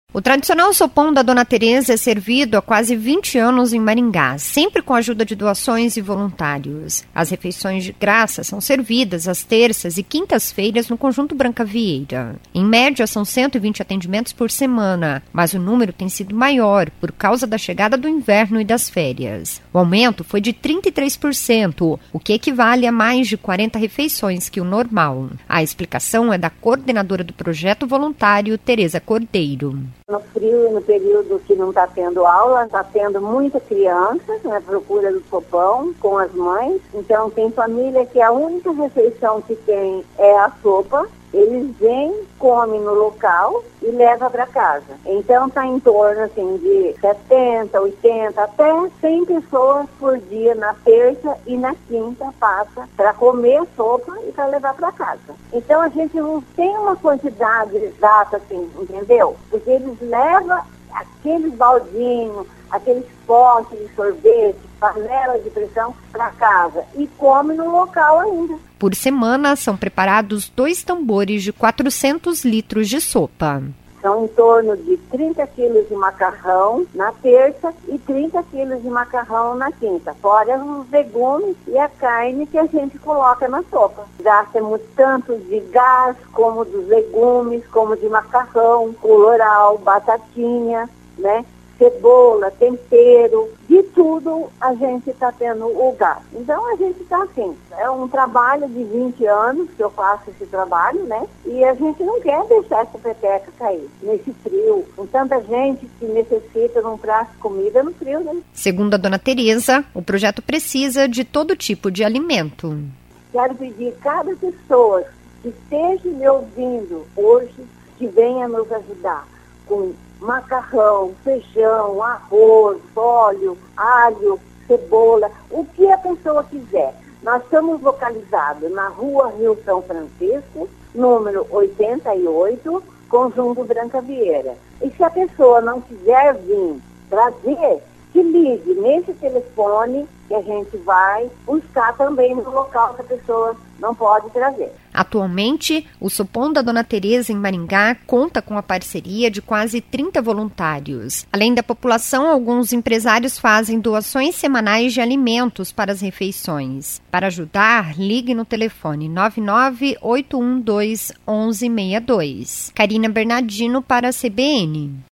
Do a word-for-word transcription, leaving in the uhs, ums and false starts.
O tradicional sopão da Dona Teresa é servido há quase vinte anos em Maringá, sempre com a ajuda de doações e voluntários. As refeições de graça são servidas às terças e quintas-feiras no Conjunto Branca Vieira. Em média, são cento e vinte atendimentos por semana, mas o número tem sido maior por causa da chegada do inverno e das férias. O aumento foi de trinta e três por cento, o que equivale a mais de quarenta refeições que o normal. A explicação é da coordenadora do projeto voluntário, Tereza Cordeiro. No frio e no período que não está tendo aula, está tendo muita criança na procura do sopão com as mães. Então tem família que a única refeição que tem é a sopa. Eles vêm, comem no local e levam para casa. Então está em torno assim, de setenta, oitenta, até cem pessoas por dia na terça e na quinta passa para comer a sopa e para levar para casa. Então a gente não tem uma quantidade exata assim, entendeu? Porque eles levam aqueles baldinhos, aqueles potes de sorvete, panela de pressão para casa e come no local ainda. Por semana, são preparados dois tambores de quatrocentos litros de sopa. São em torno de trinta quilos de macarrão na terça e trinta quilos de macarrão na quinta, fora os legumes e a carne que a gente coloca na sopa. Gastamos tanto de gás, como dos legumes, como de macarrão, colorau, batatinha, né? Cebola, tempero, de tudo a gente está tendo o gás. Então a gente está assim, é um trabalho de vinte anos que eu faço esse trabalho, né? E a gente não quer deixar essa peteca cair nesse frio, com tanta gente que necessita de um prato de comida no frio, né? Segundo a Dona Teresa, o projeto precisa de todo tipo de alimento. Quero pedir a cada pessoa que esteja me ouvindo hoje, que venha nos ajudar com macarrão, feijão, arroz, óleo, alho, cebola, o que a pessoa quiser. Nós estamos localizados na rua Rio São Francisco, número oitenta e oito, Conjunto Branca Vieira. E se a pessoa não quiser vir trazer, que ligue nesse telefone que a gente vai buscar também no local que a pessoa não pode trazer. Atualmente, o sopão da Dona Teresa em Maringá conta com a parceria de quase trinta voluntários. Além da população, alguns empresários fazem doações semanais de alimentos para as refeições. Para ajudar, ligue no telefone nove nove oito um dois um um seis dois. Karina Bernardino para a C B N.